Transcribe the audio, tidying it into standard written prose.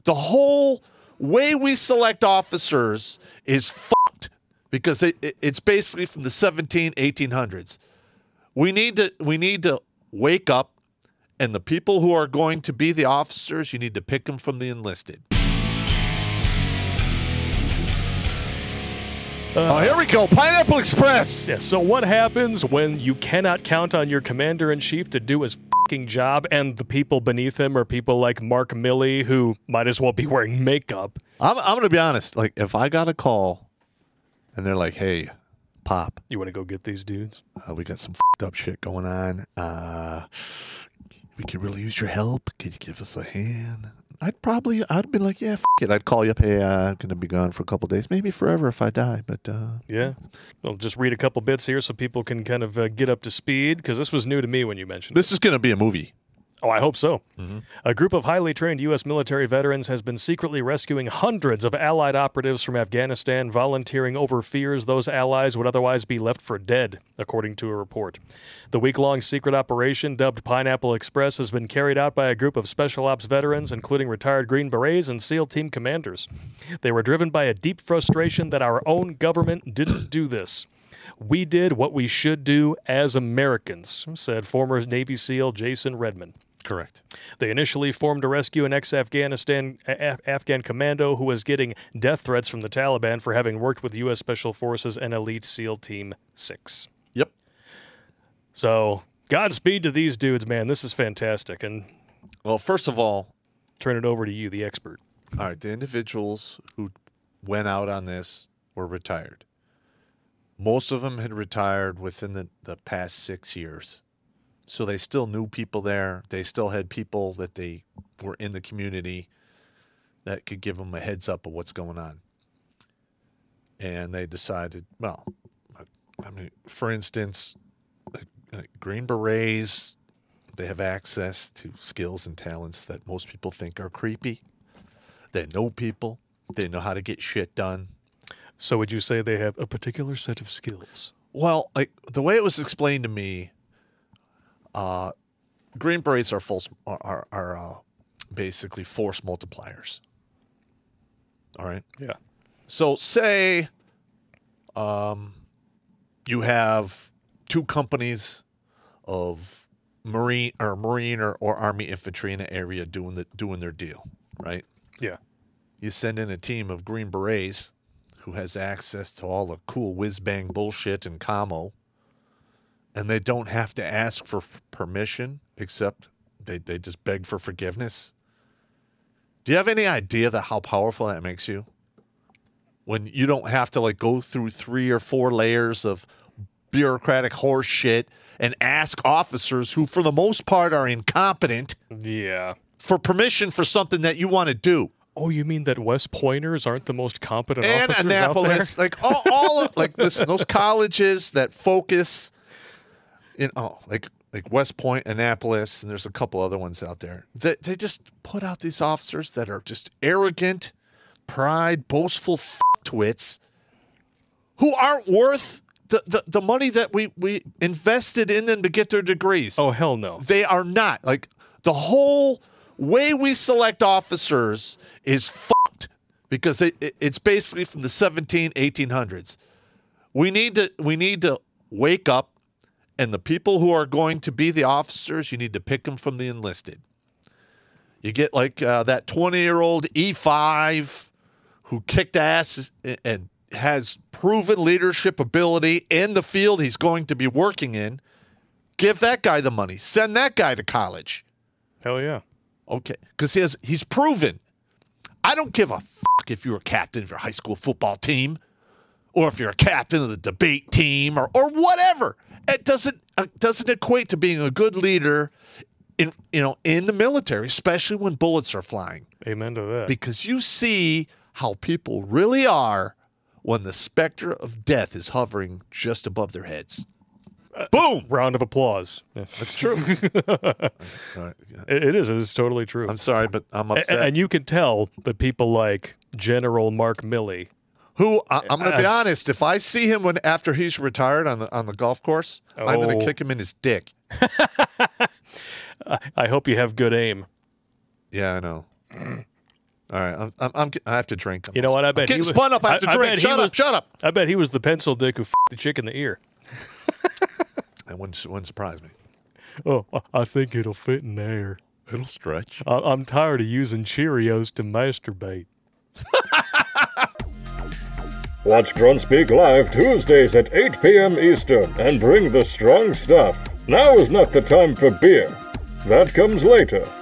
The whole way we select officers is fucked because it's basically from the 1800s. We need to wake up, and the people who are going to be the officers, you need to pick them from the enlisted. Here we go. Pineapple Express. Yeah, so what happens when you cannot count on your commander-in-chief to do his fucking job, and the people beneath him are people like Mark Milley, who might as well be wearing makeup? I'm going to be honest. Like, if I got a call and they're like, hey, Pop, You want to go get these dudes? we got some fucked up shit going on. We could really use your help. Could you give us a hand? I'd be like, yeah, it. I'd call you up. Hey, I'm going to be gone for a couple days, maybe forever if I die. But Yeah. I'll just read a couple bits here so people can kind of get up to speed, because this was new to me when you mentioned it. This is going to be a movie. Oh, I hope so. Mm-hmm. A group of highly trained U.S. military veterans has been secretly rescuing hundreds of Allied operatives from Afghanistan, volunteering over fears those allies would otherwise be left for dead, according to a report. The week-long secret operation, dubbed Pineapple Express, has been carried out by a group of Special Ops veterans, including retired Green Berets and SEAL Team commanders. They were driven by a deep frustration that our own government didn't do this. We did what we should do as Americans, said former Navy SEAL Jason Redman. Correct. They initially formed to rescue an Afghan commando who was getting death threats from the Taliban for having worked with U.S. Special Forces and Elite SEAL Team 6. Yep. So, Godspeed to these dudes, man. This is fantastic. And well, first of all, turn it over to you, the expert. All right, the individuals who went out on this were retired. Most of them had retired within the past 6 years. So they still knew people there. They still had people that they were in the community that could give them a heads up of what's going on. And they decided, well, I mean, for instance, Green Berets, they have access to skills and talents that most people think are creepy. They know people. They know how to get shit done. So would you say they have a particular set of skills? Well, like the way it was explained to me, Green Berets are basically force multipliers. All right. Yeah. So say, you have two companies of Marine or Army infantry in an area doing their deal, right? Yeah. You send in a team of Green Berets who has access to all the cool whiz-bang bullshit and commo, and they don't have to ask for permission, except they just beg for forgiveness. Do you have any idea how powerful that makes you? When you don't have to like go through 3 or 4 layers of bureaucratic horse shit and ask officers who, for the most part, are incompetent, Yeah, for permission for something that you want to do. Oh, you mean that West Pointers aren't the most competent And officers Annapolis, out there? like all like listen, those colleges that focus like West Point, Annapolis, and there's a couple other ones out there. They just put out these officers that are just arrogant, pride, boastful twits who aren't worth the money that we invested in them to get their degrees. Oh, hell no. They are not. Like the whole way we select officers is fucked because it's basically from the 1800s. We need to wake up, and the people who are going to be the officers, you need to pick them from the enlisted. You get like that 20-year-old E5 who kicked ass and has proven leadership ability in the field he's going to be working in. Give that guy the money. Send that guy to college. Hell yeah. Okay, because he's proven. I don't give a fuck if you're a captain of your high school football team, or if you're a captain of the debate team, or whatever. It doesn't equate to being a good leader in the military, especially when bullets are flying. Amen to that. Because you see how people really are when the specter of death is hovering just above their heads. Boom! Round of applause. Yeah. That's true. It is. It is totally true. I'm sorry, but I'm upset. And you can tell that people like General Mark Milley, who I'm going to be honest, if I see him after he's retired on the golf course, I'm going to kick him in his dick. I hope you have good aim. Yeah, I know. All right, I have to drink. You know what? I bet I'm getting he was spun up. I have to drink. Shut up. I bet he was the pencil dick who f***ed the chick in the ear. That wouldn't surprise me. Oh, I think it'll fit in there. It'll stretch. I'm tired of using Cheerios to masturbate. Watch Grunspeak live Tuesdays at 8 p.m. Eastern and bring the strong stuff. Now is not the time for beer. That comes later.